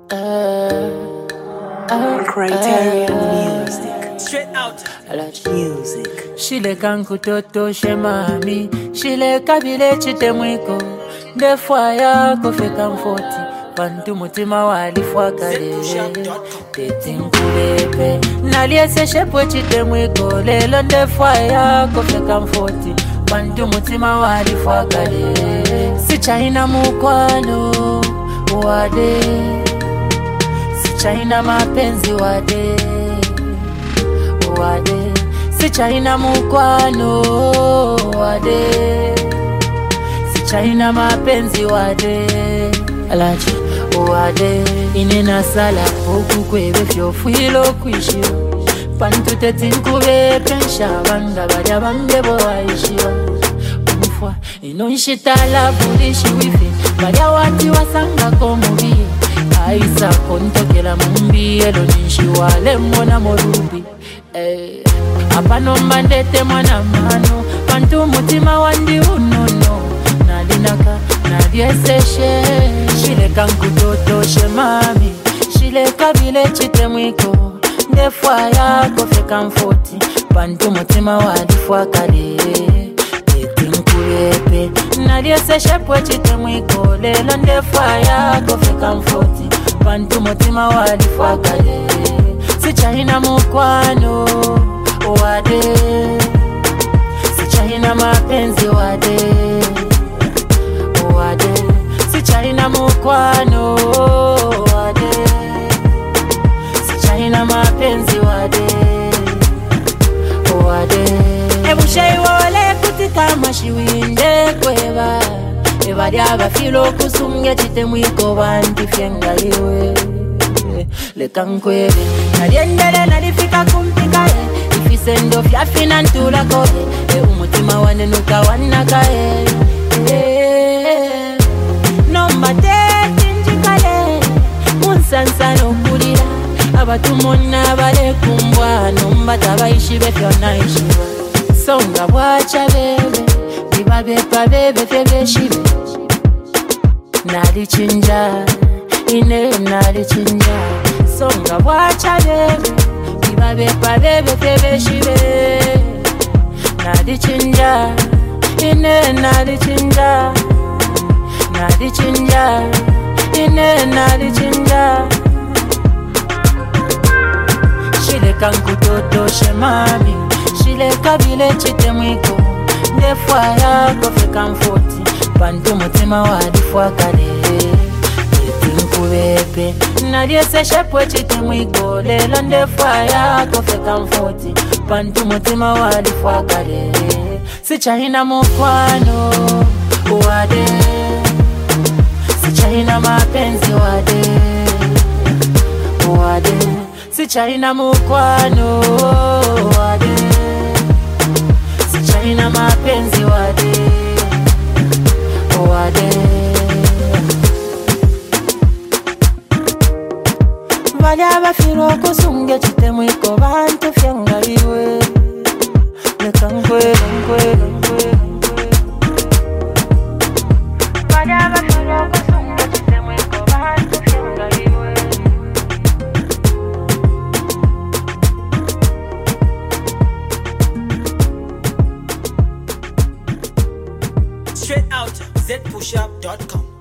Criterion music. Straight out. Music. Shile kankutoto shemami, shile kabile chitemwiko, ndefwa yako feka mfoti, bantu mutima walifwa kale, teti nkulepe, naliese shepo chitemwiko, lelo ndefwa yako feka mfoti, bantu mutima walifwa kale, sichaina mukwano, wade, sichaina mapenzi wade, wade, sichaina mukwano wade, sichaina mapenzi wade, alachi wade, inena sala oku kwebe fyofwilo kwishiro, pantu tetinkube pensha banga barya bangebo waishiwa, umfwa inonshitala bulishi wifi, barya wati wasanga komubi, aisa kontokela mumbi, elo ninshiwale mwana morubi, apano mandete mwana mano, pantu mutima wandi unono, nalinaka nadieseshe, shile kankutoto shemami, shile kabile chitemwiko, ndefwa yako feka mfoti, pantu mutima wadifwa kale, eti nkuyepe, nadieseshe pwe chitemwiko, lelo ndefwa yako feka mfoti, pantu mutima wadifwa kale, sichaina mukwano wade, sichaina mapenzi wade, wade, sichaina mukwano wade, sichaina mapenzi wade, wade. Ebushai wole kutika mashiwinde kweba, ebali abafilo kusunge chitemwiko bandi fyengaliwe, lekankwebe naliendele nalifika kumpika ifisendo fyafina ntula koe, umutima wanenuka wanakae, nomba teti njikale, munsansa nokulira, abatumona bale kumbwa, nomba tabaishibe fyona ishiba, songa bwacha bebe, bibabepa bebe febeshibe, nalichinja, ine nalichinja, songa bwacha bebe, bibabepa bebe febeshibe, nalichinja, ine nalichinja, nalichinja, ine nalichinja, shile kankutoto shemami, shile kabile chitemwiko, ndefwa yako feka mfoti, pantu mutima wadifwa kale, eti nkubepe, nalieseshe pwe chitemwiko, lelo ndefwa yako feka mfoti, pantu mutima wadifwa kale, sichaina mukwano wade, sichaina mapenzi wade, wade, sichaina mukwano wade, sichaina mapenzi wade, wade. Bali abafiro kusunge chitemwiko, bantu fyangaliwe, lekankwe, bali abafiro kusunge chitemwiko, bantu fyangaliwe. Straight out. zpushup.com.